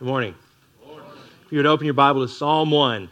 Good morning. If you would open your Bible to Psalm 1.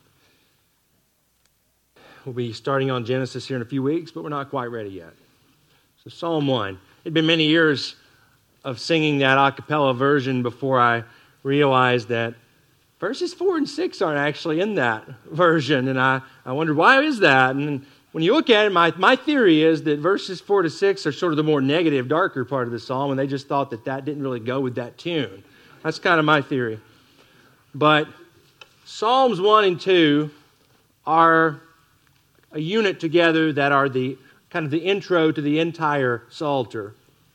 We'll be starting on Genesis here in a few weeks, but we're not quite ready yet. So Psalm 1. It'd been many years of singing that a cappella version before I realized that verses 4 and 6 aren't actually in that version. And I wondered, why is that? And when you look at it, my theory is that verses 4 to 6 are sort of the more negative, darker part of the psalm, and they just thought that didn't really go with that tune. That's kind of my theory. But Psalms 1 and 2 are a unit together that are the kind of the intro to the entire Psalter.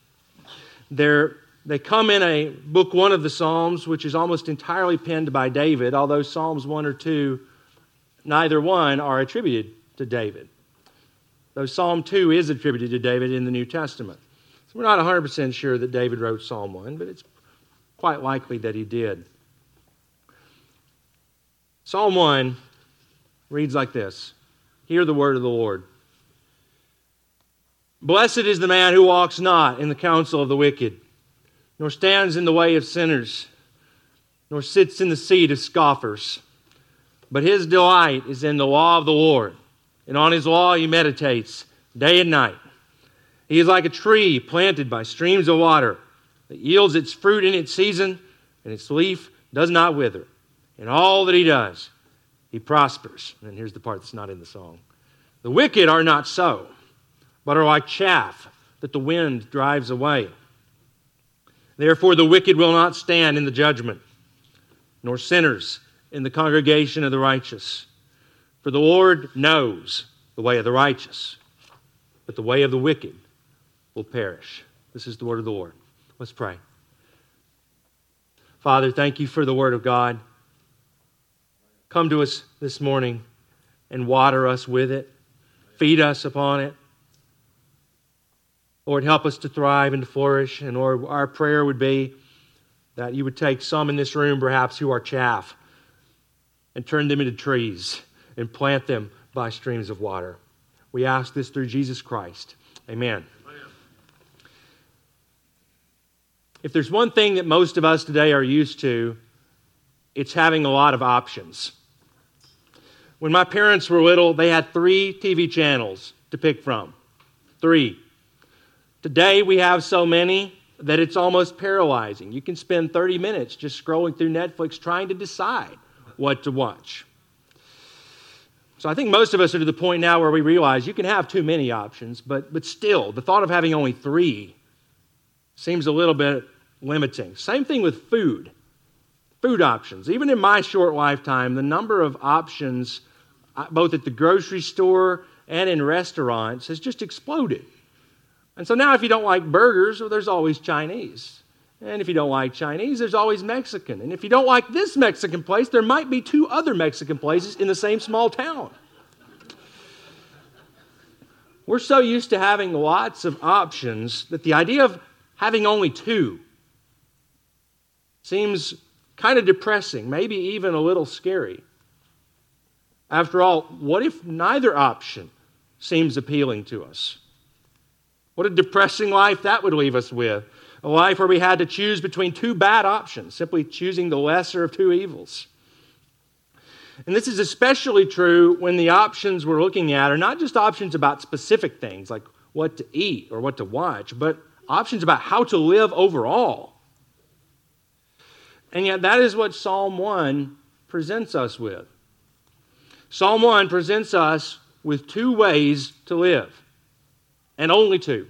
They come in a book 1 of the Psalms, which is almost entirely penned by David, although Psalms 1 or 2, neither one are attributed to David. Though Psalm 2 is attributed to David in the New Testament. So we're not 100% sure that David wrote Psalm 1, but it's quite likely that he did. Psalm 1 reads like this. Hear the word of the Lord. Blessed is the man who walks not in the counsel of the wicked, nor stands in the way of sinners, nor sits in the seat of scoffers. But his delight is in the law of the Lord, and on his law he meditates day and night. He is like a tree planted by streams of water that yields its fruit in its season, and its leaf does not wither. In all that he does, he prospers. And here's the part that's not in the song. The wicked are not so, but are like chaff that the wind drives away. Therefore the wicked will not stand in the judgment, nor sinners in the congregation of the righteous. For the Lord knows the way of the righteous, but the way of the wicked will perish. This is the word of the Lord. Let's pray. Father, thank you for the word of God. Come to us this morning and water us with it. Feed us upon it. Lord, help us to thrive and to flourish. And Lord, our prayer would be that you would take some in this room, perhaps, who are chaff, and turn them into trees and plant them by streams of water. We ask this through Jesus Christ. Amen. If there's one thing that most of us today are used to, it's having a lot of options. When my parents were little, they had 3 TV channels to pick from. 3. Today we have so many that it's almost paralyzing. You can spend 30 minutes just scrolling through Netflix trying to decide what to watch. So I think most of us are to the point now where we realize you can have too many options, but still, the thought of having only 3 seems a little bit limiting. Same thing with food. Food options. Even in my short lifetime, the number of options, both at the grocery store and in restaurants, has just exploded. And so now if you don't like burgers, well, there's always Chinese. And if you don't like Chinese, there's always Mexican. And if you don't like this Mexican place, there might be 2 other Mexican places in the same small town. We're so used to having lots of options that the idea of having only 2 seems kind of depressing, maybe even a little scary. After all, what if neither option seems appealing to us? What a depressing life that would leave us with. A life where we had to choose between 2 bad options, simply choosing the lesser of 2 evils. And this is especially true when the options we're looking at are not just options about specific things like what to eat or what to watch, but options about how to live overall. And yet that is what Psalm 1 presents us with. Psalm 1 presents us with 2 ways to live, and only 2.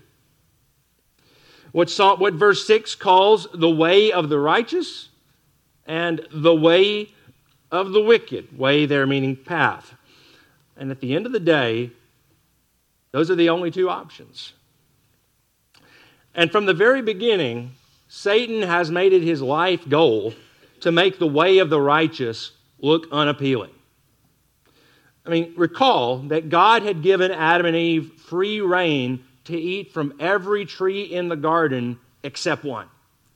What verse 6 calls the way of the righteous and the way of the wicked. Way there meaning path. And at the end of the day, those are the only 2 options. And from the very beginning, Satan has made it his life goal to make the way of the righteous look unappealing. I mean, recall that God had given Adam and Eve free rein to eat from every tree in the garden except one.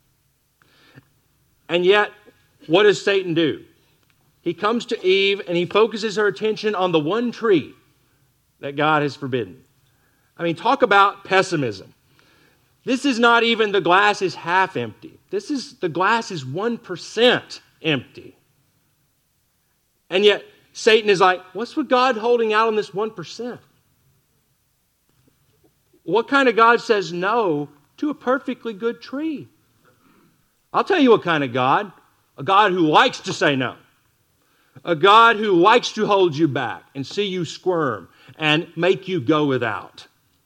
And yet, what does Satan do? He comes to Eve and he focuses her attention on the one tree that God has forbidden. I mean, talk about pessimism. This is not even the glass is half empty. The glass is 1% empty. And yet, Satan is like, what's with God holding out on this 1%? What kind of God says no to a perfectly good tree? I'll tell you what kind of God. A God who likes to say no. A God who likes to hold you back and see you squirm and make you go without.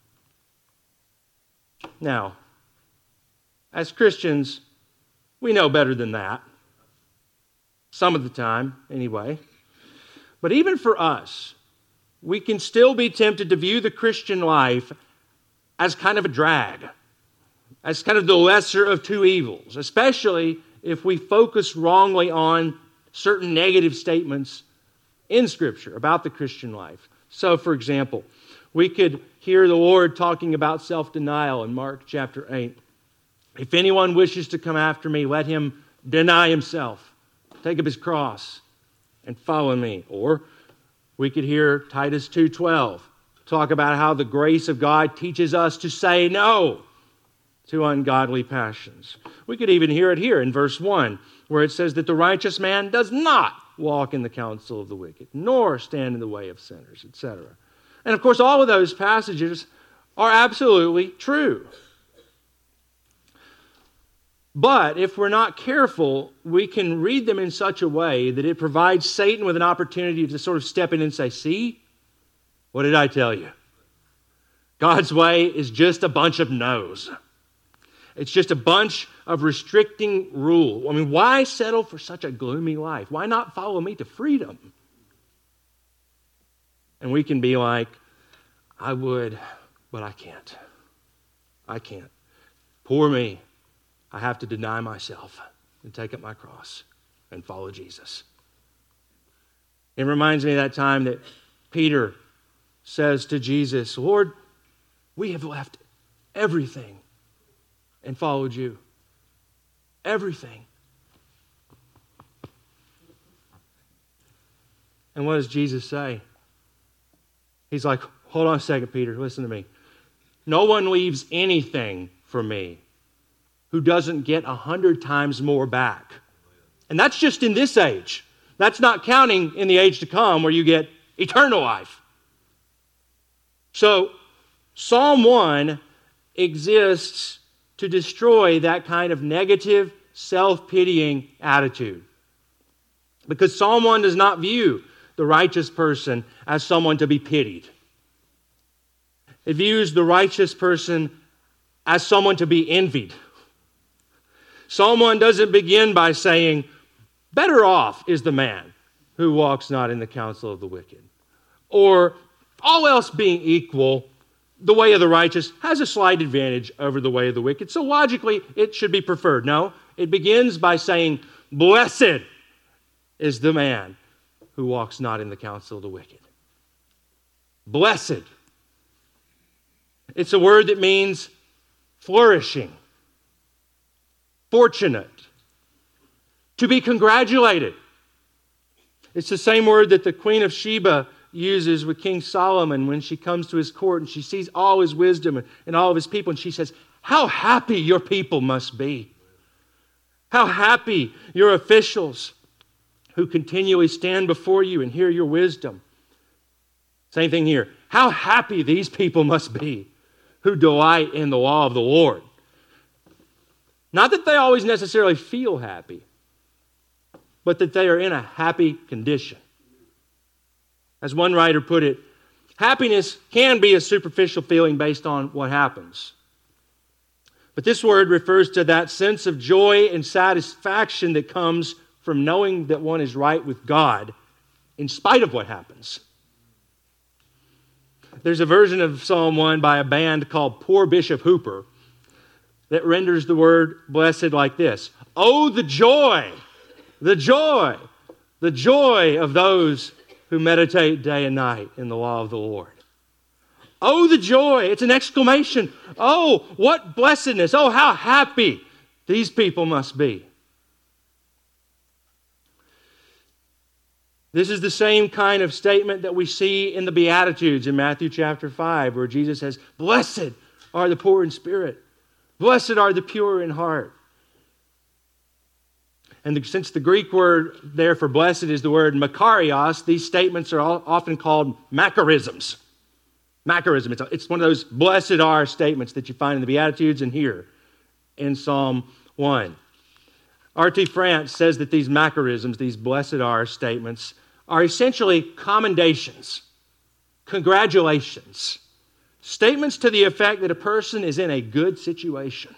Now, as Christians, we know better than that. Some of the time, anyway. But even for us, we can still be tempted to view the Christian life as kind of a drag, as kind of the lesser of two evils, especially if we focus wrongly on certain negative statements in Scripture about the Christian life. So, for example, we could hear the Lord talking about self-denial in Mark chapter 8. If anyone wishes to come after me, let him deny himself, take up his cross, and follow me. Or we could hear Titus 2:12 talk about how the grace of God teaches us to say no to ungodly passions. We could even hear it here in verse 1, where it says that the righteous man does not walk in the counsel of the wicked, nor stand in the way of sinners, etc. And of course, all of those passages are absolutely true. But if we're not careful, we can read them in such a way that it provides Satan with an opportunity to sort of step in and say, see, what did I tell you? God's way is just a bunch of no's. It's just a bunch of restricting rules. I mean, why settle for such a gloomy life? Why not follow me to freedom? And we can be like, I would, but I can't. I can't. Poor me. I have to deny myself and take up my cross and follow Jesus. It reminds me of that time that Peter says to Jesus, Lord, we have left everything and followed you. Everything. And what does Jesus say? He's like, hold on a second, Peter, listen to me. No one leaves anything for me who doesn't get 100 times more back. And that's just in this age. That's not counting in the age to come where you get eternal life. So, Psalm 1 exists to destroy that kind of negative, self-pitying attitude. Because Psalm 1 does not view the righteous person as someone to be pitied. It views the righteous person as someone to be envied. Psalm 1 doesn't begin by saying, better off is the man who walks not in the counsel of the wicked. Or, all else being equal, the way of the righteous has a slight advantage over the way of the wicked. So logically, it should be preferred. No, it begins by saying, blessed is the man who walks not in the counsel of the wicked. Blessed. It's a word that means flourishing, fortunate, to be congratulated. It's the same word that the Queen of Sheba uses with King Solomon when she comes to his court and she sees all his wisdom and all of his people, and she says, how happy your people must be. How happy your officials who continually stand before you and hear your wisdom. Same thing here. How happy these people must be who delight in the law of the Lord. Not that they always necessarily feel happy, but that they are in a happy condition. As one writer put it, happiness can be a superficial feeling based on what happens. But this word refers to that sense of joy and satisfaction that comes from knowing that one is right with God in spite of what happens. There's a version of Psalm 1 by a band called Poor Bishop Hooper that renders the word blessed like this. Oh, the joy of those who meditate day and night in the law of the Lord. Oh, the joy. It's an exclamation. Oh, what blessedness. Oh, how happy these people must be. This is the same kind of statement that we see in the Beatitudes in Matthew chapter 5, where Jesus says, blessed are the poor in spirit. Blessed are the pure in heart. And since the Greek word there for blessed is the word makarios, these statements are often called macarisms. Macarism. It's one of those blessed are statements that you find in the Beatitudes and here in Psalm 1. R.T. France says that these macarisms, these blessed are statements, are essentially commendations, congratulations, statements to the effect that a person is in a good situation.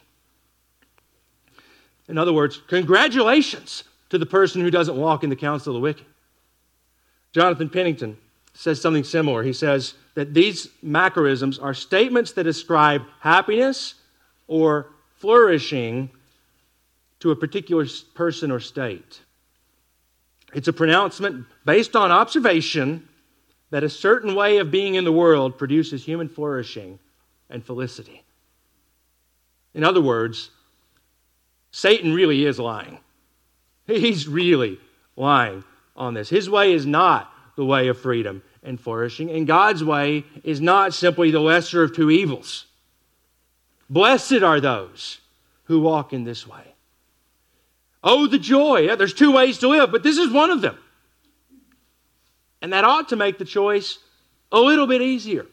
In other words, congratulations to the person who doesn't walk in the counsel of the wicked. Jonathan Pennington says something similar. He says that these macarisms are statements that ascribe happiness or flourishing to a particular person or state. It's a pronouncement based on observation that a certain way of being in the world produces human flourishing and felicity. In other words, Satan really is lying. He's really lying on this. His way is not the way of freedom and flourishing, and God's way is not simply the lesser of two evils. Blessed are those who walk in this way. Oh, the joy. Yeah, there's two ways to live, but this is one of them. And that ought to make the choice a little bit easier.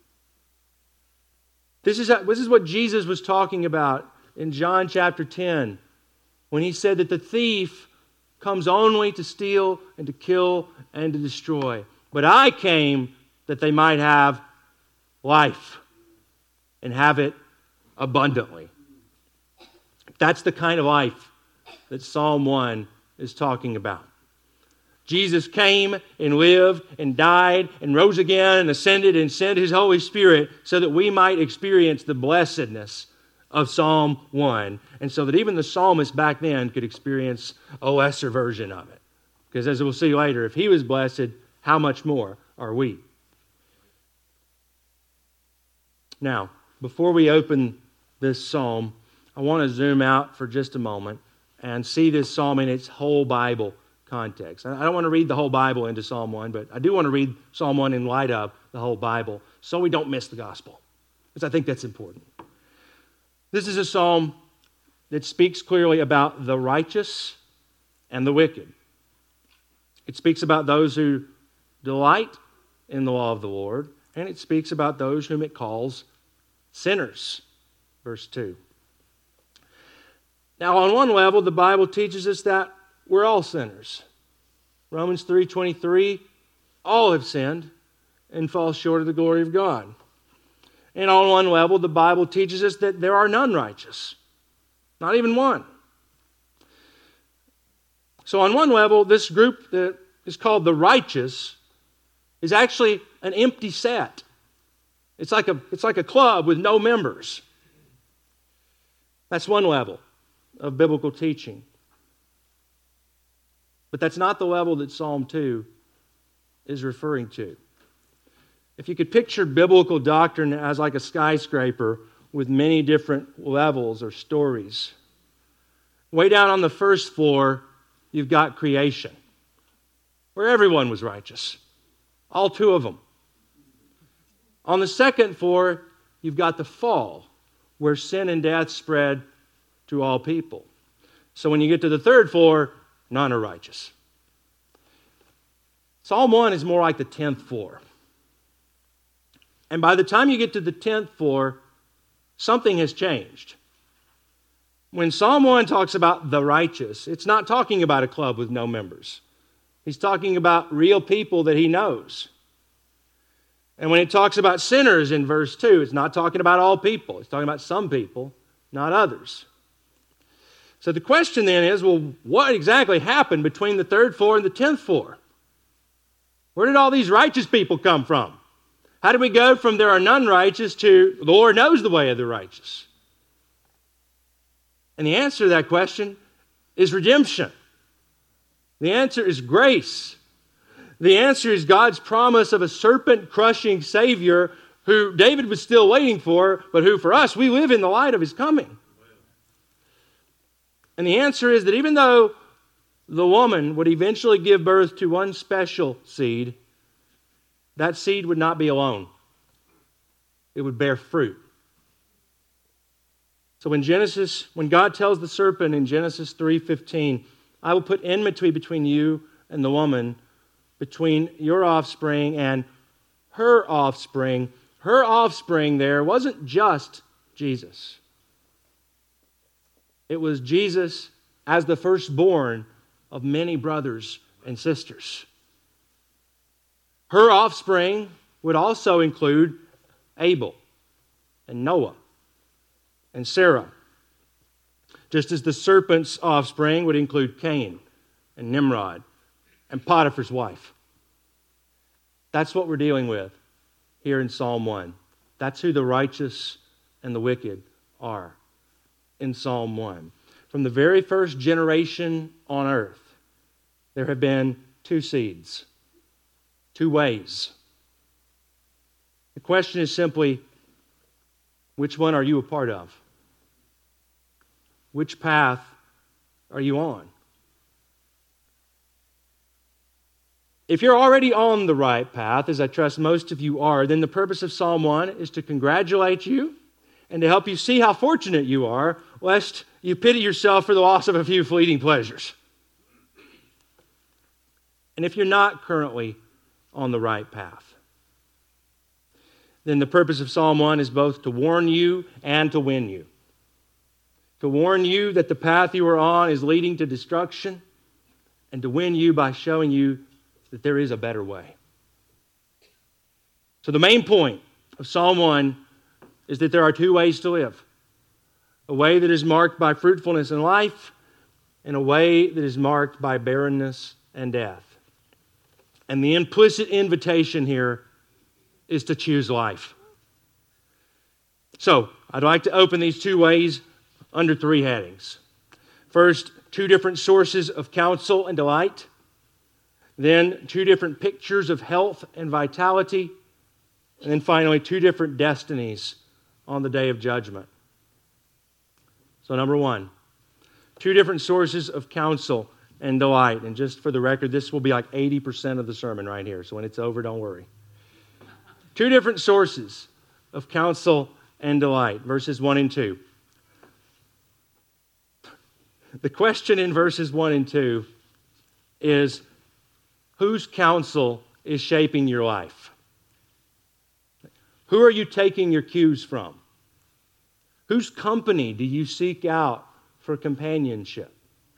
This is what Jesus was talking about in John chapter 10 when he said that the thief comes only to steal and to kill and to destroy. But I came that they might have life and have it abundantly. That's the kind of life that Psalm 1 is talking about. Jesus came and lived and died and rose again and ascended and sent His Holy Spirit so that we might experience the blessedness of Psalm 1, and so that even the psalmist back then could experience a lesser version of it. Because as we'll see later, if he was blessed, how much more are we? Now, before we open this psalm, I want to zoom out for just a moment and see this psalm in its whole Bible context. I don't want to read the whole Bible into Psalm 1, but I do want to read Psalm 1 in light of the whole Bible so we don't miss the gospel, because I think that's important. This is a psalm that speaks clearly about the righteous and the wicked. It speaks about those who delight in the law of the Lord, and it speaks about those whom it calls sinners. Verse 2. Now, on one level, the Bible teaches us that we're all sinners. Romans 3:23, all have sinned and fall short of the glory of God. And on one level, the Bible teaches us that there are none righteous. Not even one. So on one level, this group that is called the righteous is actually an empty set. It's like a club with no members. That's one level of biblical teaching. But that's not the level that Psalm 2 is referring to. If you could picture biblical doctrine as like a skyscraper with many different levels or stories, way down on the first floor, you've got creation, where everyone was righteous, all two of them. On the second floor, you've got the fall, where sin and death spread to all people. So when you get to the third floor, none are righteous. Psalm 1 is more like the 10th floor. And by the time you get to the 10th floor, something has changed. When Psalm 1 talks about the righteous, it's not talking about a club with no members. He's talking about real people that he knows. And when it talks about sinners in verse 2, it's not talking about all people. It's talking about some people, not others. So the question then is, well, what exactly happened between the third floor and the 10th floor? Where did all these righteous people come from? How do we go from there are none righteous to the Lord knows the way of the righteous? And the answer to that question is redemption. The answer is grace. The answer is God's promise of a serpent-crushing Savior who David was still waiting for, but who for us, we live in the light of His coming. And the answer is that even though the woman would eventually give birth to one special seed, that seed would not be alone. It would bear fruit. So when God tells the serpent in Genesis 3:15, I will put enmity between you and the woman, between your offspring and her offspring. Her offspring there wasn't just Jesus. It was Jesus as the firstborn of many brothers and sisters. Her offspring would also include Abel and Noah and Sarah, just as the serpent's offspring would include Cain and Nimrod and Potiphar's wife. That's what we're dealing with here in Psalm 1. That's who the righteous and the wicked are in Psalm 1. From the very first generation on earth, there have been two seeds, two ways. The question is simply, which one are you a part of? Which path are you on? If you're already on the right path, as I trust most of you are, then the purpose of Psalm 1 is to congratulate you and to help you see how fortunate you are, lest you pity yourself for the loss of a few fleeting pleasures. And if you're not currently on the right path, then the purpose of Psalm 1 is both to warn you and to win you. To warn you that the path you are on is leading to destruction, and to win you by showing you that there is a better way. So the main point of Psalm 1 is that there are two ways to live. A way that is marked by fruitfulness and life, and a way that is marked by barrenness and death. And the implicit invitation here is to choose life. So, I'd like to open these two ways under three headings. First, two different sources of counsel and delight. Then, two different pictures of health and vitality. And then finally, two different destinies on the day of judgment. So, number one, two different sources of counsel and delight. And just for the record, this will be like 80% of the sermon right here. So when it's over, don't worry. Two different sources of counsel and delight. Verses 1 and 2. The question in verses 1 and 2 is, whose counsel is shaping your life? Who are you taking your cues from? Whose company do you seek out for companionship?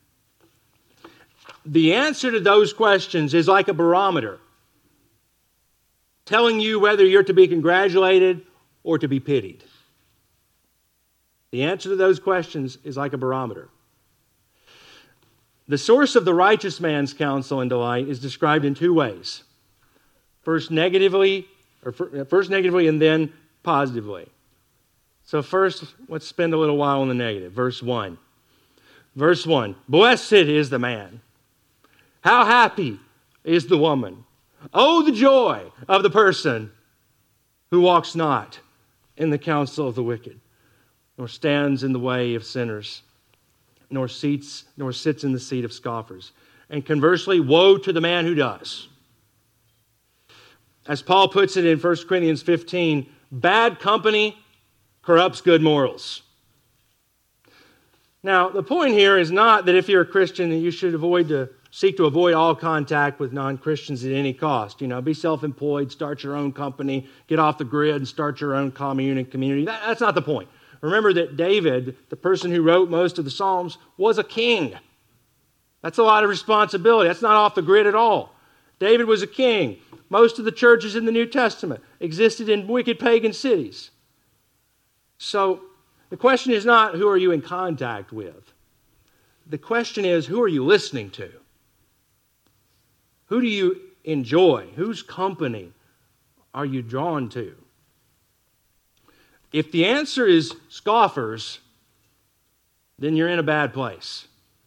The answer to those questions is like a barometer, telling you whether you're to be congratulated or to be pitied. The answer to those questions is like a barometer. The source of the righteous man's counsel and delight is described in two ways. First negatively and then positively. So first, let's spend a little while on the negative. Verse 1. Verse 1. Blessed is the man. How happy is the woman. Oh, the joy of the person who walks not in the counsel of the wicked, nor stands in the way of sinners, nor sits in the seat of scoffers. And conversely, woe to the man who does. As Paul puts it in 1 Corinthians 15, bad company corrupts good morals. Now, the point here is not that if you're a Christian, that you should seek to avoid all contact with non-Christians at any cost. Be self-employed, start your own company, get off the grid and start your own commune and community. That's not the point. Remember that David, the person who wrote most of the Psalms, was a king. That's a lot of responsibility. That's not off the grid at all. David was a king. Most of the churches in the New Testament existed in wicked pagan cities. So the question is not who are you in contact with. The question is who are you listening to? Who do you enjoy? Whose company are you drawn to? If the answer is scoffers, then you're in a bad place.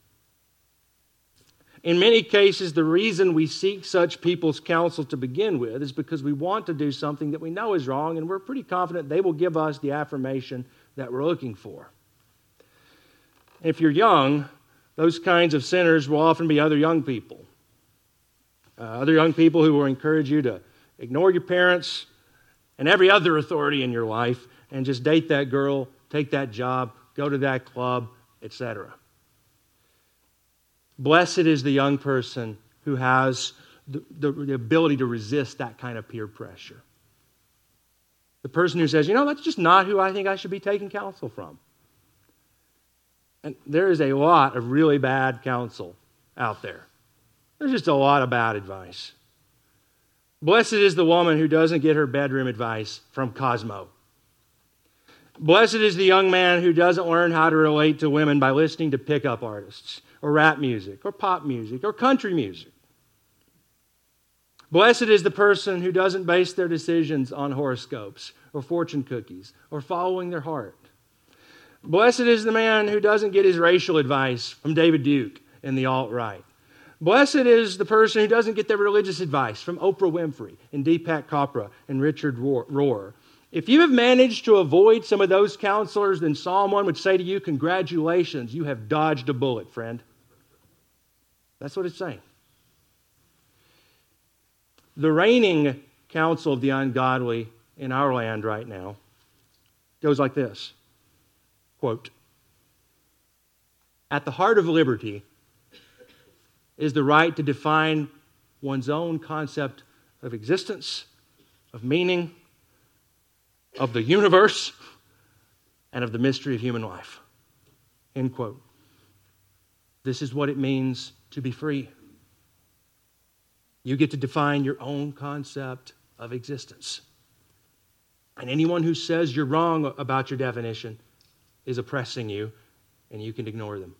In many cases, the reason we seek such people's counsel to begin with is because we want to do something that we know is wrong, and we're pretty confident they will give us the affirmation that we're looking for. If you're young, those kinds of sinners will often be other young people. Other young people who will encourage you to ignore your parents and every other authority in your life and just date that girl, take that job, go to that club, etc. Blessed is the young person who has the ability to resist that kind of peer pressure. The person who says, that's just not who I think I should be taking counsel from. And there is a lot of really bad counsel out there. There's just a lot of bad advice. Blessed is the woman who doesn't get her bedroom advice from Cosmo. Blessed is the young man who doesn't learn how to relate to women by listening to pickup artists, or rap music, or pop music, or country music. Blessed is the person who doesn't base their decisions on horoscopes, or fortune cookies, or following their heart. Blessed is the man who doesn't get his racial advice from David Duke and the alt-right. Blessed is the person who doesn't get their religious advice from Oprah Winfrey and Deepak Chopra and Richard Rohr. If you have managed to avoid some of those counselors, then Psalm 1 would say to you, congratulations, you have dodged a bullet, friend. That's what it's saying. The reigning counsel of the ungodly in our land right now goes like this, quote, at the heart of liberty is the right to define one's own concept of existence, of meaning, of the universe, and of the mystery of human life. End quote. This is what it means to be free. You get to define your own concept of existence. And anyone who says you're wrong about your definition is oppressing you, and you can ignore them.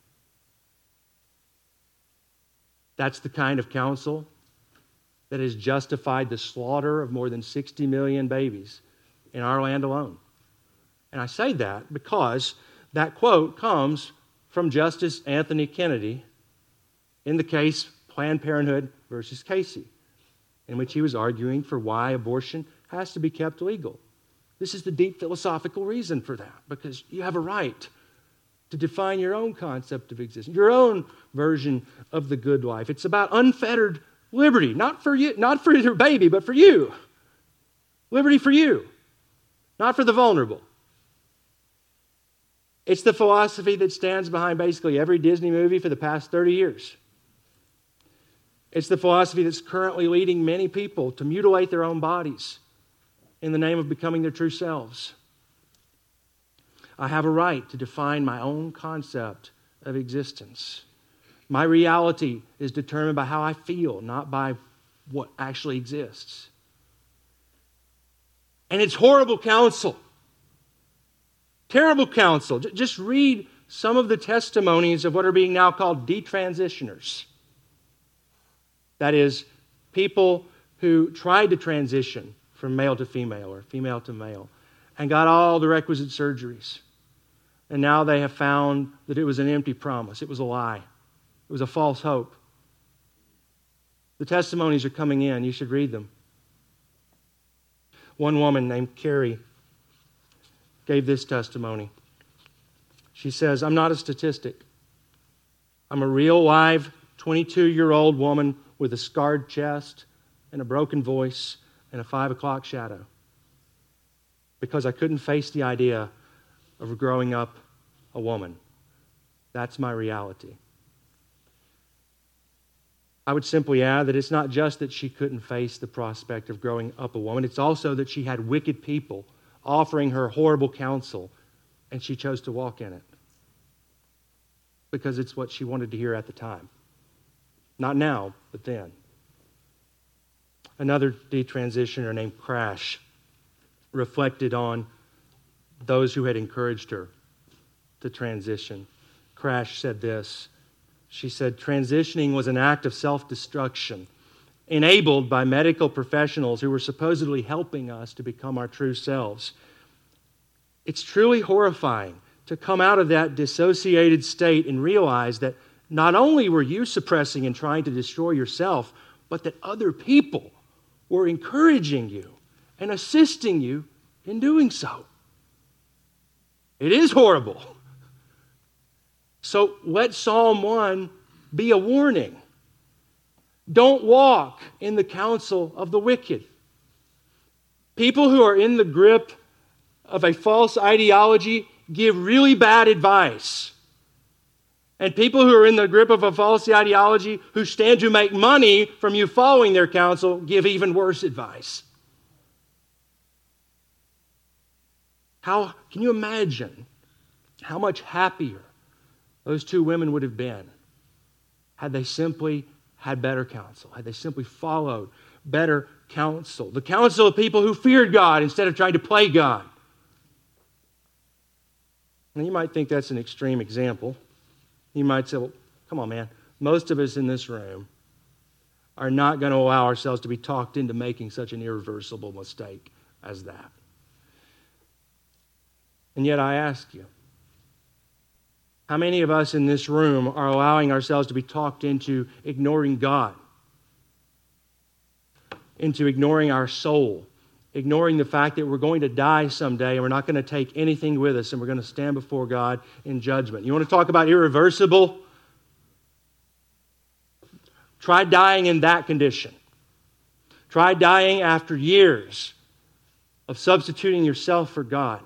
That's the kind of counsel that has justified the slaughter of more than 60 million babies in our land alone. And I say that because that quote comes from Justice Anthony Kennedy in the case Planned Parenthood versus Casey, in which he was arguing for why abortion has to be kept legal. This is the deep philosophical reason for that, because you have a right to define your own concept of existence, your own version of the good life. It's about unfettered liberty, not for you, not for your baby, but for you. Liberty for you, not for the vulnerable. It's the philosophy that stands behind basically every Disney movie for the past 30 years. It's the philosophy that's currently leading many people to mutilate their own bodies in the name of becoming their true selves. I have a right to define my own concept of existence. My reality is determined by how I feel, not by what actually exists. And it's horrible counsel. Terrible counsel. Just read some of the testimonies of what are being now called detransitioners. That is, people who tried to transition from male to female or female to male and got all the requisite surgeries. And now they have found that it was an empty promise. It was a lie. It was a false hope. The testimonies are coming in. You should read them. One woman named Carrie gave this testimony. She says, I'm not a statistic. I'm a real, live, 22-year-old woman with a scarred chest and a broken voice and a 5 o'clock shadow. Because I couldn't face the idea of growing up a woman. That's my reality. I would simply add that it's not just that she couldn't face the prospect of growing up a woman, it's also that she had wicked people offering her horrible counsel, and she chose to walk in it. Because it's what she wanted to hear at the time. Not now, but then. Another detransitioner named Crash reflected on those who had encouraged her to transition. Crash said this. She said, transitioning was an act of self-destruction enabled by medical professionals who were supposedly helping us to become our true selves. It's truly horrifying to come out of that dissociated state and realize that not only were you suppressing and trying to destroy yourself, but that other people were encouraging you and assisting you in doing so. It is horrible. So let Psalm 1 be a warning. Don't walk in the counsel of the wicked. People who are in the grip of a false ideology give really bad advice. And people who are in the grip of a false ideology, who stand to make money from you following their counsel, give even worse advice. How can you imagine how much happier those two women would have been had they simply had better counsel, had they simply followed better counsel, the counsel of people who feared God instead of trying to play God? Now, you might think that's an extreme example. You might say, well, come on, man. Most of us in this room are not going to allow ourselves to be talked into making such an irreversible mistake as that. And yet I ask you, how many of us in this room are allowing ourselves to be talked into ignoring God, into ignoring our soul, ignoring the fact that we're going to die someday and we're not going to take anything with us and we're going to stand before God in judgment? You want to talk about irreversible? Try dying in that condition. Try dying after years of substituting yourself for God.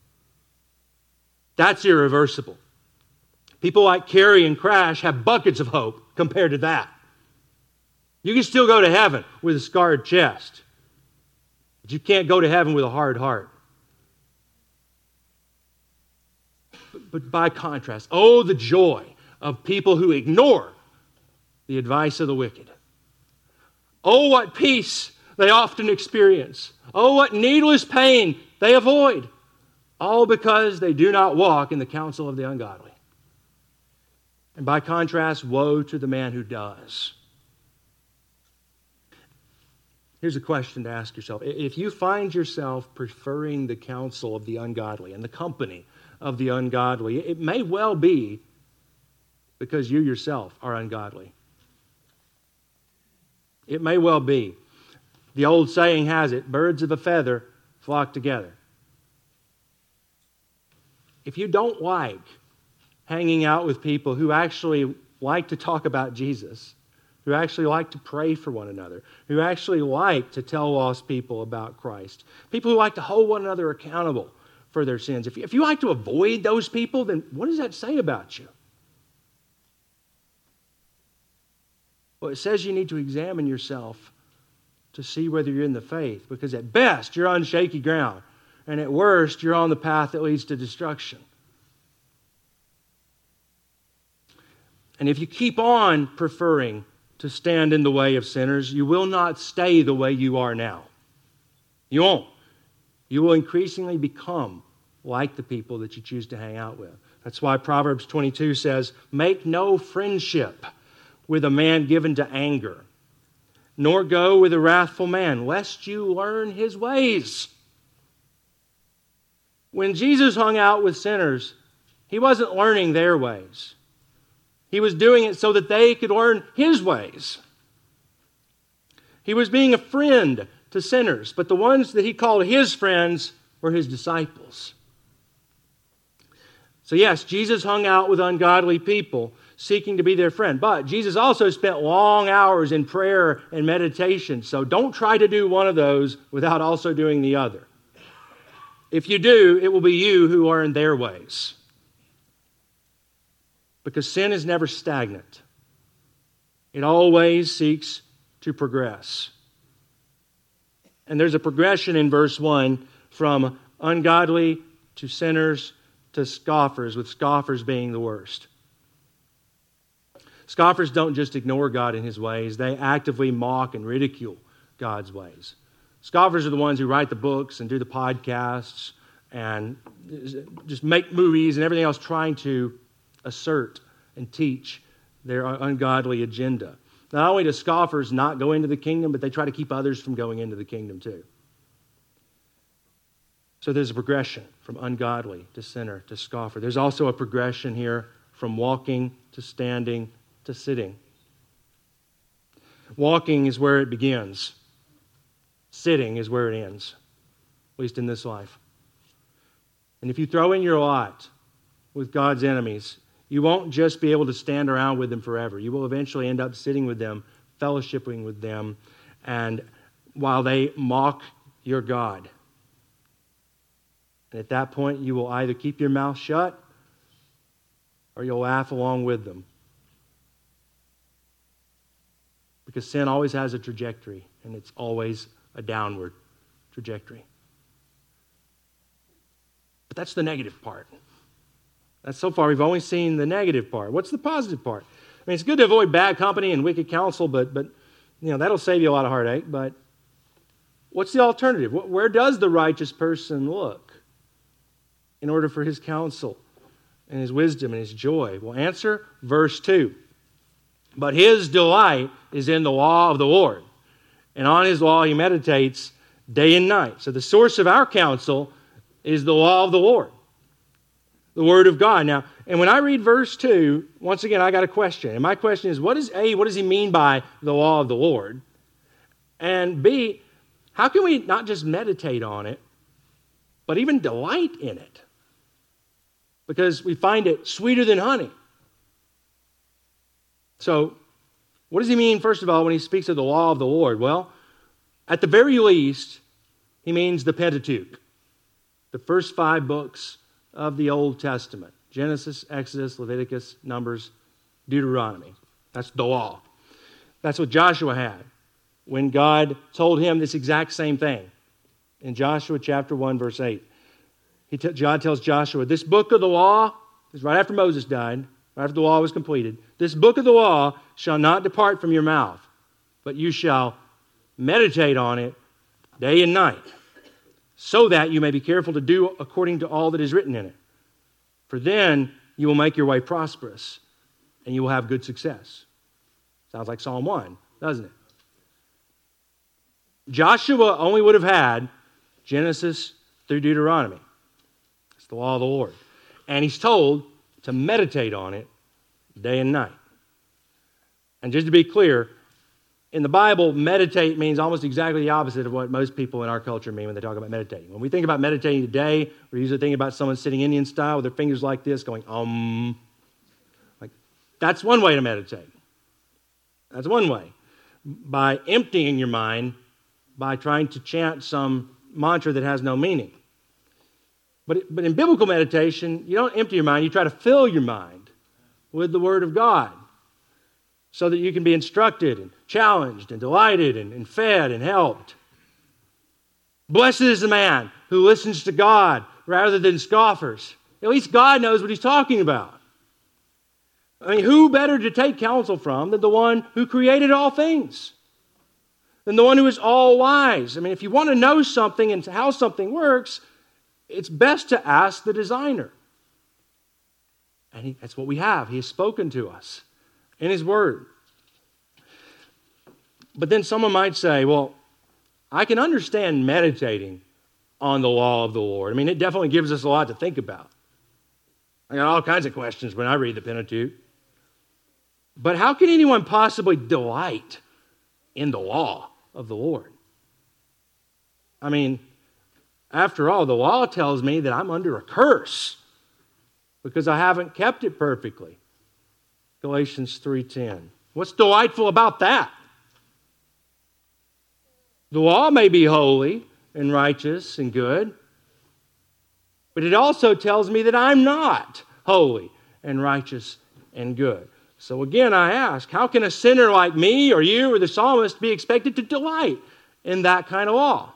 That's irreversible. People like Carrie and Crash have buckets of hope compared to that. You can still go to heaven with a scarred chest, but you can't go to heaven with a hard heart. But by contrast, oh, the joy of people who ignore the advice of the wicked. Oh, what peace they often experience. Oh, what needless pain they avoid. All because they do not walk in the counsel of the ungodly. And by contrast, woe to the man who does. Here's a question to ask yourself. If you find yourself preferring the counsel of the ungodly and the company of the ungodly, it may well be because you yourself are ungodly. It may well be. The old saying has it, birds of a feather flock together. If you don't like hanging out with people who actually like to talk about Jesus, who actually like to pray for one another, who actually like to tell lost people about Christ, people who like to hold one another accountable for their sins, if you like to avoid those people, then what does that say about you? Well, it says you need to examine yourself to see whether you're in the faith, because at best, you're on shaky ground. And at worst, you're on the path that leads to destruction. And if you keep on preferring to stand in the way of sinners, you will not stay the way you are now. You won't. You will increasingly become like the people that you choose to hang out with. That's why Proverbs 22 says, "Make no friendship with a man given to anger, nor go with a wrathful man, lest you learn his ways." When Jesus hung out with sinners, he wasn't learning their ways. He was doing it so that they could learn his ways. He was being a friend to sinners, but the ones that he called his friends were his disciples. So yes, Jesus hung out with ungodly people, seeking to be their friend. But Jesus also spent long hours in prayer and meditation. So don't try to do one of those without also doing the other. If you do, it will be you who are in their ways. Because sin is never stagnant. It always seeks to progress. And there's a progression in verse 1 from ungodly to sinners to scoffers, with scoffers being the worst. Scoffers don't just ignore God in his ways, they actively mock and ridicule God's ways. Scoffers are the ones who write the books and do the podcasts and just make movies and everything else trying to assert and teach their ungodly agenda. Not only do scoffers not go into the kingdom, but they try to keep others from going into the kingdom too. So there's a progression from ungodly to sinner to scoffer. There's also a progression here from walking to standing to sitting. Walking is where it begins. Sitting is where it ends, at least in this life. And if you throw in your lot with God's enemies, you won't just be able to stand around with them forever. You will eventually end up sitting with them, fellowshipping with them, and while they mock your God. And at that point, you will either keep your mouth shut or you'll laugh along with them. Because sin always has a trajectory, and it's always a downward trajectory. But that's the negative part. That's so far we've only seen the negative part. What's the positive part? I mean, it's good to avoid bad company and wicked counsel, but that'll save you a lot of heartache. But what's the alternative? Where does the righteous person look in order for his counsel and his wisdom and his joy? Well, answer verse 2. But his delight is in the law of the Lord, and on his law he meditates day and night. So the source of our counsel is the law of the Lord, the Word of God. Now, and when I read verse 2, once again, I got a question. And my question is, what does he mean by the law of the Lord? And B, how can we not just meditate on it, but even delight in it? Because we find it sweeter than honey. So, what does he mean, first of all, when he speaks of the law of the Lord? Well, at the very least, he means the Pentateuch, the first 5 books of the Old Testament. Genesis, Exodus, Leviticus, Numbers, Deuteronomy. That's the law. That's what Joshua had when God told him this exact same thing. In Joshua chapter 1, verse 8. God tells Joshua, this book of the law, this is right after Moses died, right after the law was completed, this book of the law shall not depart from your mouth, but you shall meditate on it day and night, so that you may be careful to do according to all that is written in it. For then you will make your way prosperous, and you will have good success. Sounds like Psalm 1, doesn't it? Joshua only would have had Genesis through Deuteronomy. It's the law of the Lord. And he's told to meditate on it day and night. And just to be clear, in the Bible, meditate means almost exactly the opposite of what most people in our culture mean when they talk about meditating. When we think about meditating today, we're usually thinking about someone sitting Indian style with their fingers like this, going, Like, that's one way to meditate. That's one way. By emptying your mind, by trying to chant some mantra that has no meaning. But in biblical meditation, you don't empty your mind, you try to fill your mind with the Word of God so that you can be instructed and challenged and delighted and fed and helped. Blessed is the man who listens to God rather than scoffers. At least God knows what he's talking about. I mean, who better to take counsel from than the one who created all things? Than the one who is all wise? I mean, if you want to know something and how something works, it's best to ask the designer. And that's what we have. He has spoken to us in his word. But then someone might say, well, I can understand meditating on the law of the Lord. I mean, it definitely gives us a lot to think about. I got all kinds of questions when I read the Pentateuch. But how can anyone possibly delight in the law of the Lord? I mean, after all, the law tells me that I'm under a curse because I haven't kept it perfectly. Galatians 3:10. What's delightful about that? The law may be holy and righteous and good, but it also tells me that I'm not holy and righteous and good. So again, I ask, how can a sinner like me or you or the psalmist be expected to delight in that kind of law?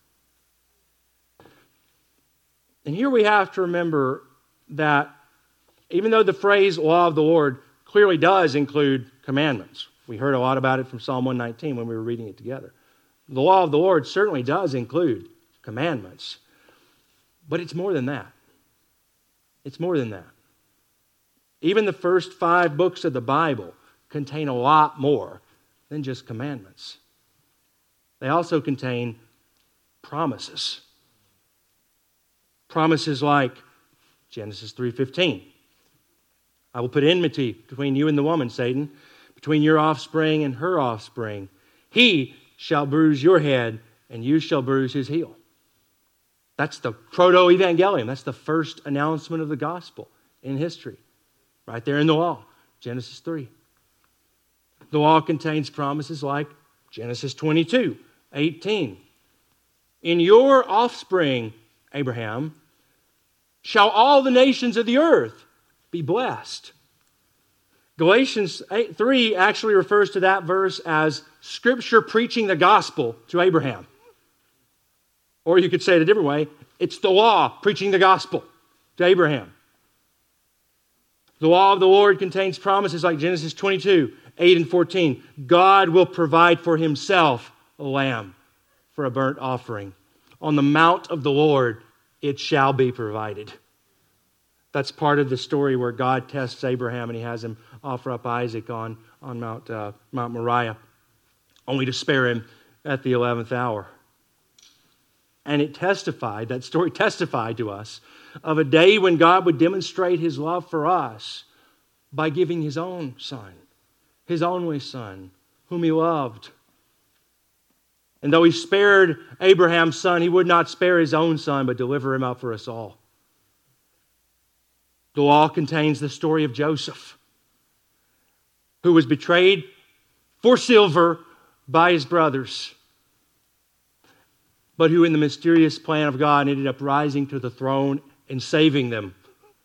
And here we have to remember that even though the phrase law of the Lord clearly does include commandments, we heard a lot about it from Psalm 119 when we were reading it together. The law of the Lord certainly does include commandments, but it's more than that. It's more than that. Even the first 5 books of the Bible contain a lot more than just commandments. They also contain promises. Promises like Genesis 3:15. I will put enmity between you and the woman, Satan, between your offspring and her offspring. He shall bruise your head, and you shall bruise his heel. That's the proto-evangelium. That's the first announcement of the gospel in history. Right there in the law, Genesis 3. The law contains promises like Genesis 22:18. In your offspring, Abraham, shall all the nations of the earth be blessed. Galatians 3 actually refers to that verse as Scripture preaching the gospel to Abraham. Or you could say it a different way, it's the law preaching the gospel to Abraham. The law of the Lord contains promises like Genesis 22, 8 and 14. God will provide for himself a lamb for a burnt offering. On the mount of the Lord it shall be provided. That's part of the story where God tests Abraham and he has him offer up Isaac on Mount Moriah, only to spare him at the 11th hour. And that story testified to us of a day when God would demonstrate his love for us by giving his own son, his only son, whom he loved. And though he spared Abraham's son, he would not spare his own son, but deliver him up for us all. The law contains the story of Joseph, who was betrayed for silver by his brothers, but who in the mysterious plan of God ended up rising to the throne and saving them.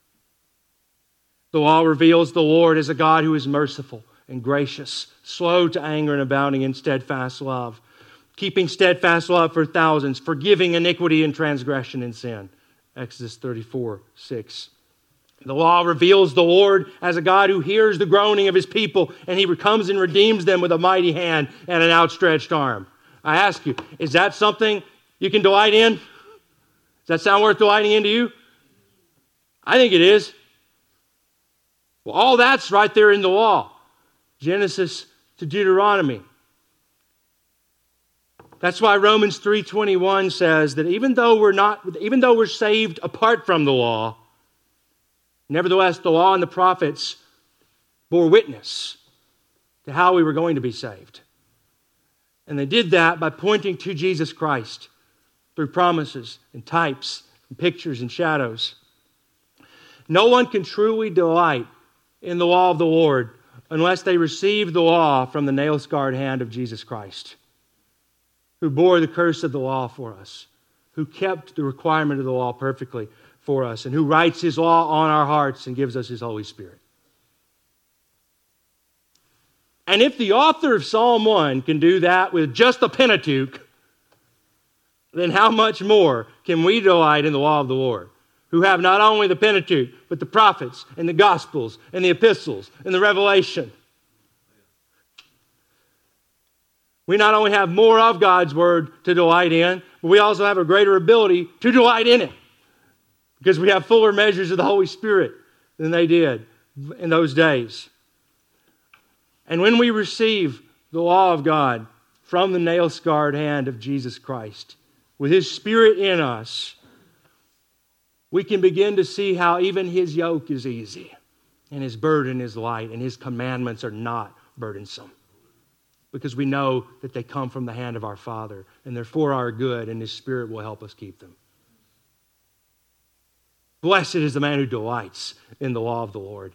The law reveals the Lord as a God who is merciful and gracious, slow to anger and abounding in steadfast love, keeping steadfast love for thousands, forgiving iniquity and transgression and sin. Exodus 34, 6. The law reveals the Lord as a God who hears the groaning of his people, and he comes and redeems them with a mighty hand and an outstretched arm. I ask you, is that something you can delight in? Does that sound worth delighting in to you? I think it is. Well, all that's right there in the law. Genesis to Deuteronomy. That's why Romans 3:21 says that even though we're saved apart from the law, nevertheless the law and the prophets bore witness to how we were going to be saved. And they did that by pointing to Jesus Christ through promises and types and pictures and shadows. No one can truly delight in the law of the Lord unless they receive the law from the nail-scarred hand of Jesus Christ, who bore the curse of the law for us, who kept the requirement of the law perfectly for us, and who writes his law on our hearts and gives us his Holy Spirit. And if the author of Psalm 1 can do that with just the Pentateuch, then how much more can we delight in the law of the Lord, who have not only the Pentateuch, but the prophets and the Gospels and the epistles and the Revelation. We not only have more of God's Word to delight in, but we also have a greater ability to delight in it, because we have fuller measures of the Holy Spirit than they did in those days. And when we receive the law of God from the nail-scarred hand of Jesus Christ, with his Spirit in us, we can begin to see how even his yoke is easy and his burden is light and his commandments are not burdensome, because we know that they come from the hand of our Father and they're for our good, and his Spirit will help us keep them. Blessed is the man who delights in the law of the Lord.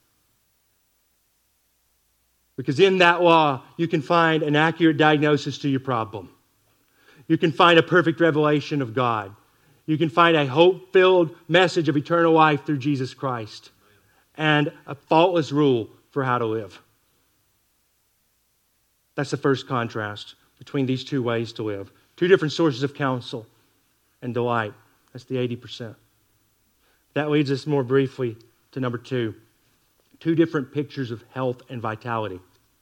Because in that law, you can find an accurate diagnosis to your problem. You can find a perfect revelation of God. You can find a hope-filled message of eternal life through Jesus Christ, and a faultless rule for how to live. That's the first contrast between these two ways to live. Two different sources of counsel and delight. That's the 80%. That leads us more briefly to number 2. Two different pictures of health and vitality.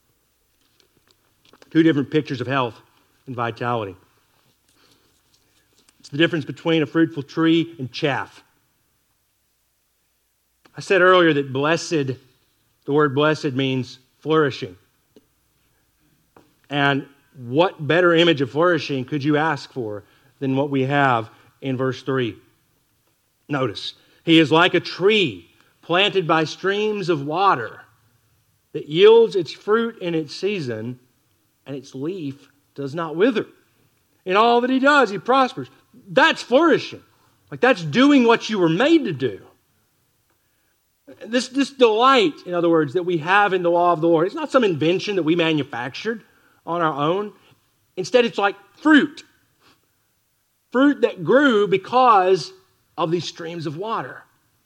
Two different pictures of health and vitality. It's the difference between a fruitful tree and chaff. I said earlier that the word blessed means flourishing. And what better image of flourishing could you ask for than what we have in verse 3? Notice, he is like a tree planted by streams of water that yields its fruit in its season, and its leaf does not wither. In all that he does, he prospers. That's flourishing. Like, that's doing what you were made to do. This delight, in other words, that we have in the law of the Lord, it's not some invention that we manufactured on our own. Instead, it's like fruit. Fruit that grew because of these streams of water.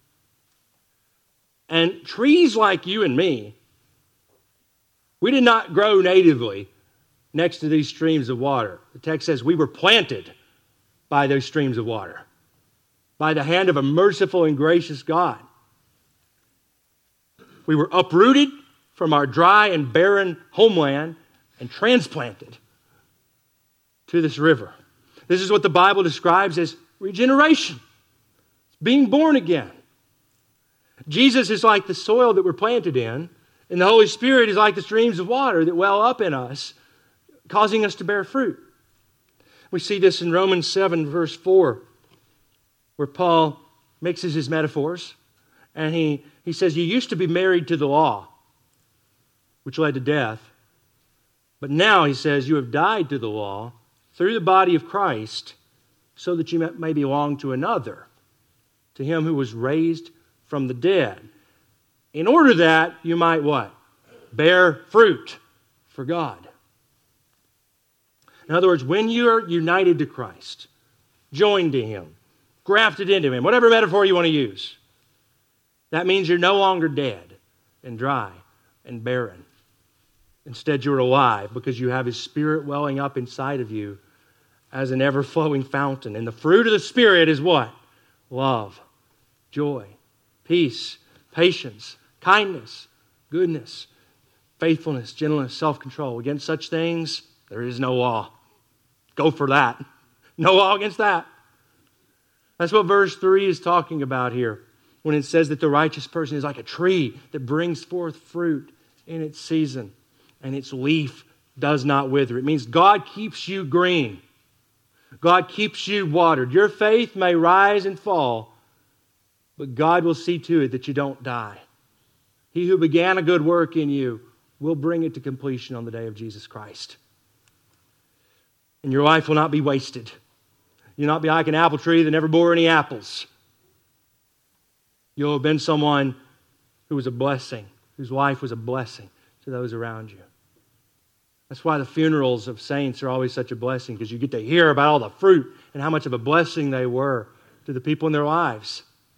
And trees like you and me, we did not grow natively next to these streams of water. The text says we were planted by those streams of water, by the hand of a merciful and gracious God. We were uprooted from our dry and barren homeland and transplanted to this river. This is what the Bible describes as regeneration, being born again. Jesus is like the soil that we're planted in, and the Holy Spirit is like the streams of water that well up in us, causing us to bear fruit. We see this in Romans 7, verse 4, where Paul mixes his metaphors, and he says, you used to be married to the law, which led to death, but now, he says, you have died to the law through the body of Christ, so that you may belong to another, to him who was raised from the dead, in order that you might what? Bear fruit for God. In other words, when you are united to Christ, joined to him, grafted into him, whatever metaphor you want to use, that means you're no longer dead and dry and barren. Instead, you're alive because you have his Spirit welling up inside of you as an ever-flowing fountain. And the fruit of the Spirit is what? Love, joy, peace, patience, kindness, goodness, faithfulness, gentleness, self-control. Against such things, there is no law. Go for that. No law against that. That's what verse 3 is talking about here when it says that the righteous person is like a tree that brings forth fruit in its season and its leaf does not wither. It means God keeps you green. God keeps you watered. Your faith may rise and fall, but God will see to it that you don't die. He who began a good work in you will bring it to completion on the day of Jesus Christ. And your life will not be wasted. You'll not be like an apple tree that never bore any apples. You'll have been someone who was a blessing, whose life was a blessing to those around you. That's why the funerals of saints are always such a blessing, because you get to hear about all the fruit and how much of a blessing they were to the people in their lives.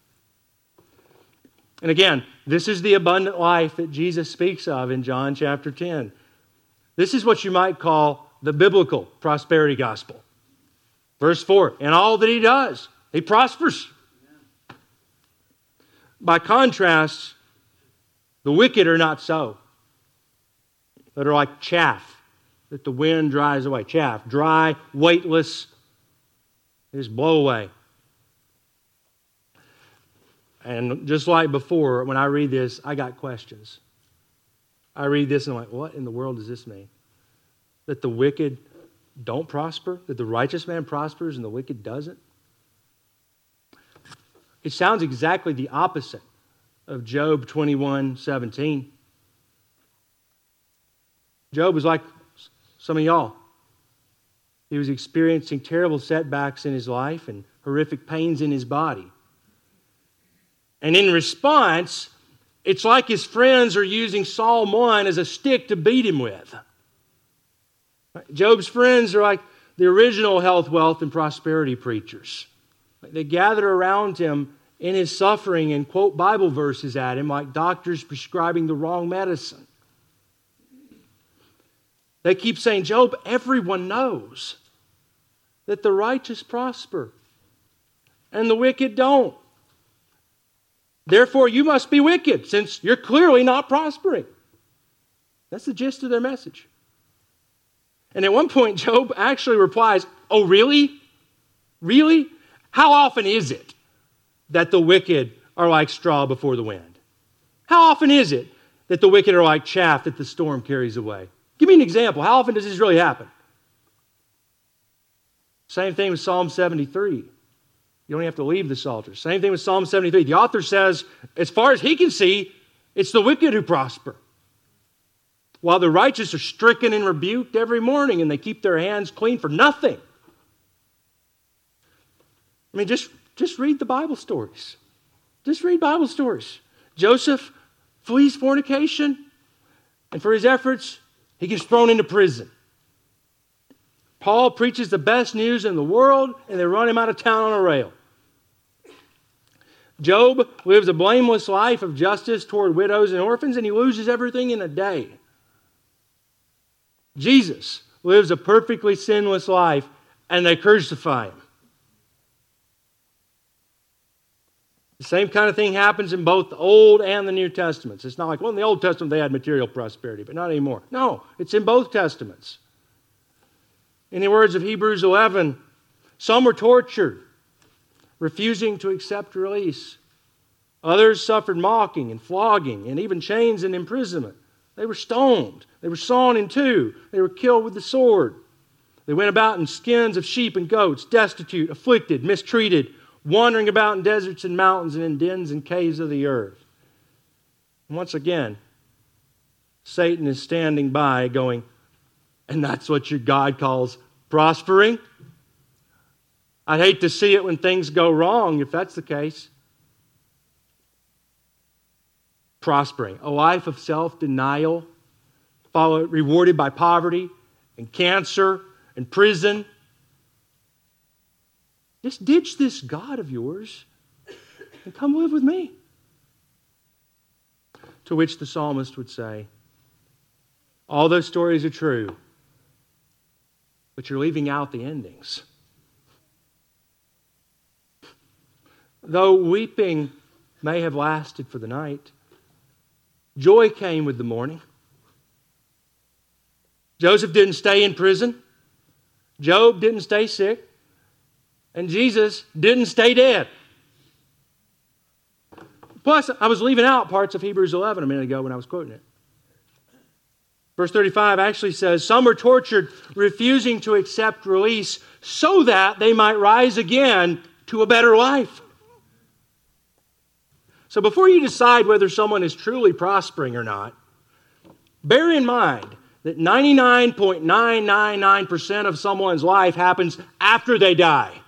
And again, this is the abundant life that Jesus speaks of in John chapter 10. This is what you might call the biblical prosperity gospel. Verse 4, in all that he does, he prospers. By contrast, the wicked are not so. That are like chaff that the wind dries away. Chaff, dry, weightless, they just blow away. And just like before, when I read this, I got questions. I read this and I'm like, what in the world does this mean? That the wicked don't prosper? That the righteous man prospers and the wicked doesn't? It sounds exactly the opposite of Job 21:17. Job was like some of y'all. He was experiencing terrible setbacks in his life and horrific pains in his body. And in response, it's like his friends are using Psalm 1 as a stick to beat him with. Job's friends are like the original health, wealth, and prosperity preachers. They gathered around him in his suffering and quote Bible verses at him like doctors prescribing the wrong medicine. They keep saying, Job, everyone knows that the righteous prosper and the wicked don't. Therefore, you must be wicked since you're clearly not prospering. That's the gist of their message. And at one point, Job actually replies, oh, really? Really? How often is it that the wicked are like straw before the wind? How often is it that the wicked are like chaff that the storm carries away? Give me an example. How often does this really happen? Same thing with Psalm 73. You don't have to leave the Psalter. Same thing with Psalm 73. The author says, as far as he can see, it's the wicked who prosper, while the righteous are stricken and rebuked every morning, and they keep their hands clean for nothing. I mean, just read the Bible stories. Just read Bible stories. Joseph flees fornication, and for his efforts, he gets thrown into prison. Paul preaches the best news in the world, and they run him out of town on a rail. Job lives a blameless life of justice toward widows and orphans, and he loses everything in a day. Jesus lives a perfectly sinless life, and they crucify him. The same kind of thing happens in both the Old and the New Testaments. It's not like, well, in the Old Testament they had material prosperity, but not anymore. No, it's in both Testaments. In the words of Hebrews 11, some were tortured, refusing to accept release. Others suffered mocking and flogging and even chains and imprisonment. They were stoned. They were sawn in two. They were killed with the sword. They went about in skins of sheep and goats, destitute, afflicted, mistreated, wandering about in deserts and mountains and in dens and caves of the earth. And once again, Satan is standing by going, and that's what your God calls prospering? I'd hate to see it when things go wrong if that's the case. Prospering, a life of self-denial, rewarded by poverty and cancer and prison. Just ditch this God of yours and come live with me. To which the psalmist would say, all those stories are true, but you're leaving out the endings. Though weeping may have lasted for the night, joy came with the morning. Joseph didn't stay in prison. Job didn't stay sick. And Jesus didn't stay dead. Plus, I was leaving out parts of Hebrews 11 a minute ago when I was quoting it. Verse 35 actually says, some were tortured, refusing to accept release so that they might rise again to a better life. So before you decide whether someone is truly prospering or not, bear in mind that 99.999% of someone's life happens after they die.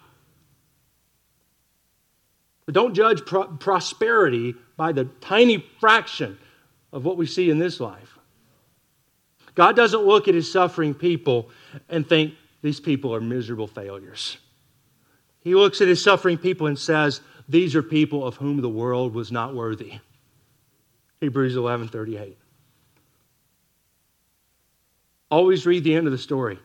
But don't judge prosperity by the tiny fraction of what we see in this life. God doesn't look at his suffering people and think these people are miserable failures. He looks at his suffering people and says, these are people of whom the world was not worthy. Hebrews 11:38. Always read the end of the story.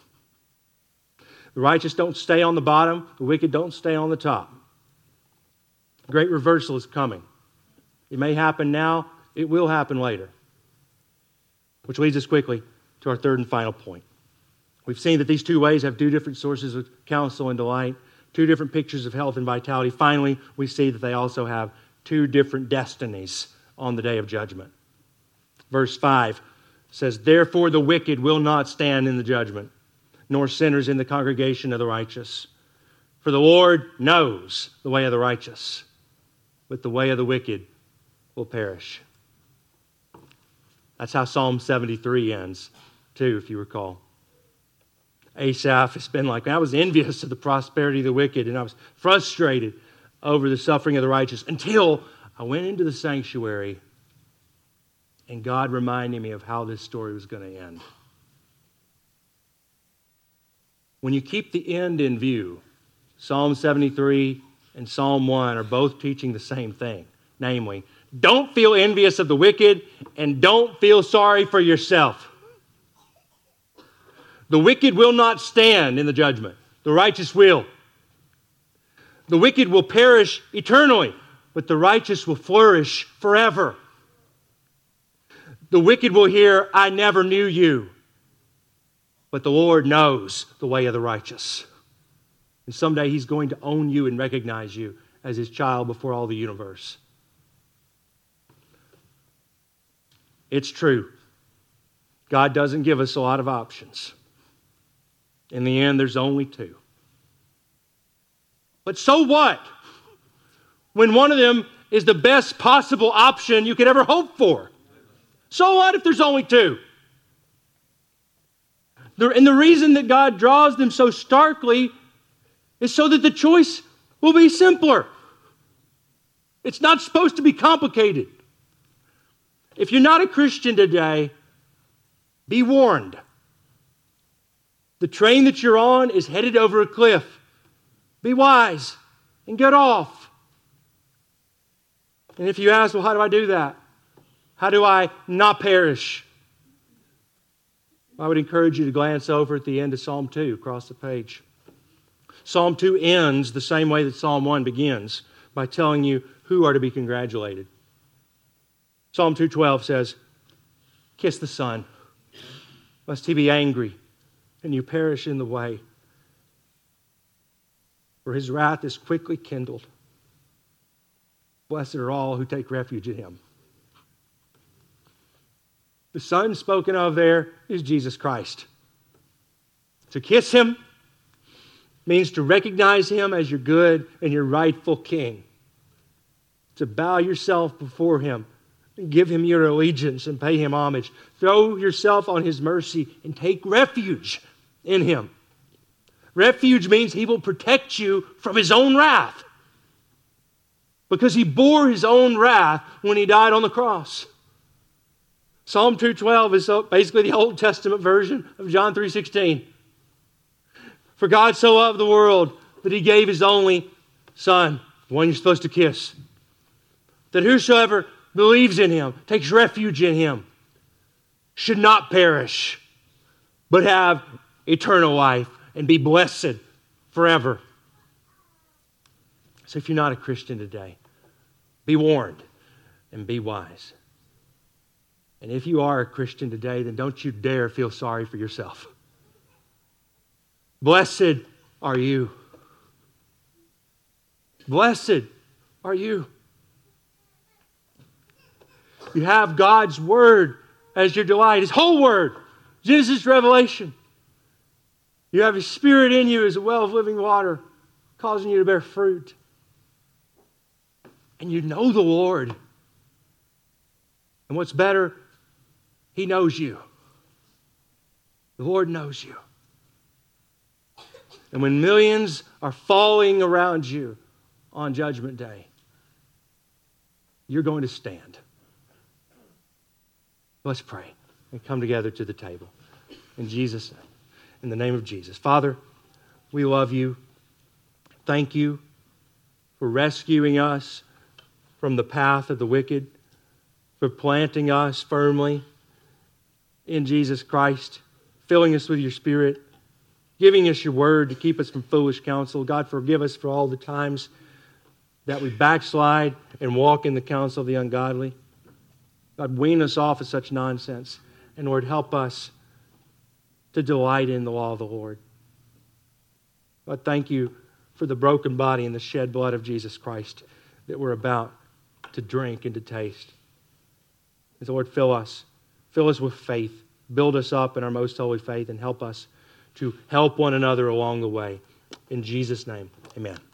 The righteous don't stay on the bottom. The wicked don't stay on the top. Great reversal is coming. It may happen now. It will happen later. Which leads us quickly to our third and final point. We've seen that these two ways have two different sources of counsel and delight, two different pictures of health and vitality. Finally, we see that they also have two different destinies on the day of judgment. Verse 5 says, therefore the wicked will not stand in the judgment, nor sinners in the congregation of the righteous. For the Lord knows the way of the righteous, but the way of the wicked will perish. That's how Psalm 73 ends, too, if you recall. Asaph has been like, I was envious of the prosperity of the wicked, and I was frustrated over the suffering of the righteous until I went into the sanctuary and God reminded me of how this story was going to end. When you keep the end in view, Psalm 73 and Psalm 1 are both teaching the same thing. Namely, don't feel envious of the wicked and don't feel sorry for yourself. The wicked will not stand in the judgment. The righteous will. The wicked will perish eternally, but the righteous will flourish forever. The wicked will hear, I never knew you. But the Lord knows the way of the righteous. And someday he's going to own you and recognize you as his child before all the universe. It's true. God doesn't give us a lot of options. In the end, there's only two. But so what? When one of them is the best possible option you could ever hope for. So what if there's only two? And the reason that God draws them so starkly is so that the choice will be simpler. It's not supposed to be complicated. If you're not a Christian today, be warned. The train that you're on is headed over a cliff. Be wise and get off. And if you ask, well, how do I do that? How do I not perish? I would encourage you to glance over at the end of Psalm 2, across the page. Psalm 2 ends the same way that Psalm 1 begins, by telling you who are to be congratulated. Psalm 2:12 says, kiss the Son, lest he be angry and you perish in the way. For his wrath is quickly kindled. Blessed are all who take refuge in him. The Son spoken of there is Jesus Christ. To kiss him means to recognize him as your good and your rightful King. To bow yourself before him and give him your allegiance and pay him homage. Throw yourself on his mercy and take refuge in him. Refuge means he will protect you from his own wrath, because he bore his own wrath when he died on the cross. Psalm 2:12 is basically the Old Testament version of John 3:16. For God so loved the world that he gave his only Son, the one you're supposed to kiss, that whosoever believes in him, takes refuge in him, should not perish, but have eternal life and be blessed forever. So if you're not a Christian today, be warned and be wise. And if you are a Christian today, then don't you dare feel sorry for yourself. Blessed are you. Blessed are you. You have God's Word as your delight, His whole Word, Genesis to Revelation. You have His Spirit in you as a well of living water, causing you to bear fruit. And you know the Lord. And what's better, He knows you. The Lord knows you. And when millions are falling around you on Judgment Day, you're going to stand. Let's pray and come together to the table. In Jesus' name. In the name of Jesus. Father, we love you. Thank you for rescuing us from the path of the wicked, for planting us firmly in Jesus Christ, filling us with your Spirit, giving us your word to keep us from foolish counsel. God, forgive us for all the times that we backslide and walk in the counsel of the ungodly. God, wean us off of such nonsense. And Lord, help us to delight in the law of the Lord. God, thank you for the broken body and the shed blood of Jesus Christ that we're about to drink and to taste. And so, Lord, fill us with faith. Build us up in our most holy faith and help us to help one another along the way. In Jesus' name, amen.